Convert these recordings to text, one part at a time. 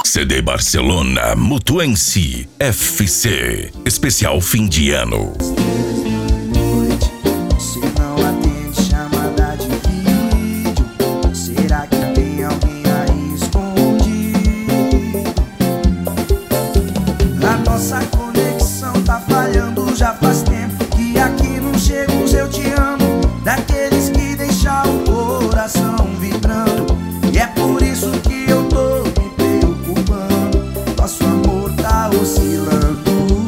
CD Barcelona Mutuense FC. Especial fim de ano. Você não atende chamada de vídeo. Será que tem alguém aí escondido? A nossa conexão tá falhando já faz tempo. E aqui não chega os eu te amo, daqueles que deixam o coração vibrando. E é por isso que eu tô me preocupando. Nosso amor tá oscilando.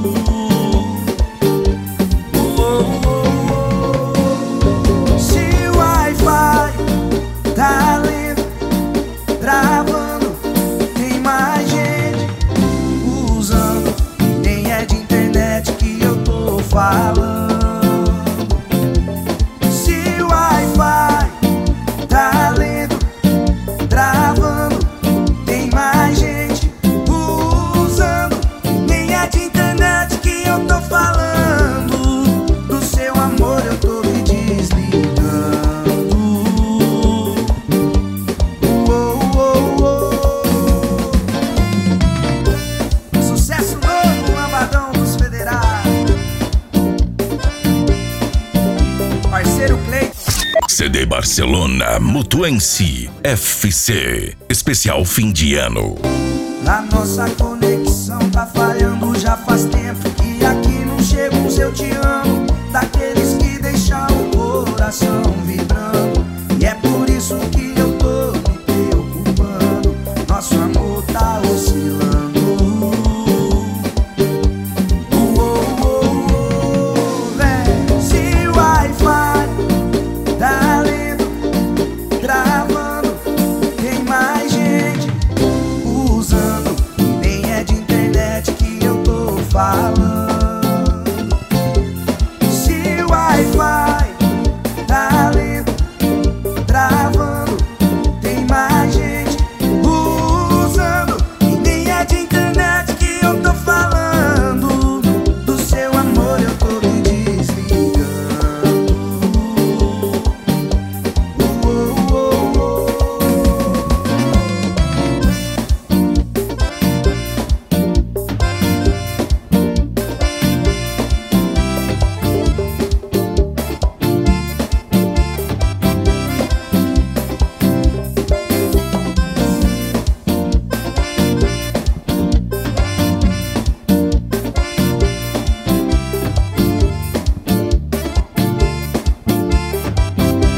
Se o Wi-Fi tá lento, travando, tem mais gente usando. Nem é de internet que eu tô falando. Se o Wi-Fi tá lento, travando, tem mais gente usando. Nem é de internet que eu tô falando. Do seu amor eu tô me desligando. Sucesso novo, Lambadão dos Federais. Parceiro Cleiton. CD Barcelona Mutuense FC. Especial fim de ano. A nossa conexão tá falhando já faz tempo. E aqui não chega uns eu te amo, daqueles que deixam o coração vibrando. E é por isso que eu tô me preocupando. Nosso amor tá oscilando. Se o Wi-Fi tá lento, travando, tem mais gente usando. Nem é de internet que eu tô falando. Se o Wi-Fi tá lento, travando, tem mais gente usando. E nem é de internet que eu tô falando. Do seu amor eu tô me desligando.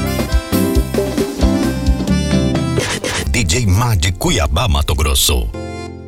DJ Má de Cuiabá, Mato Grosso.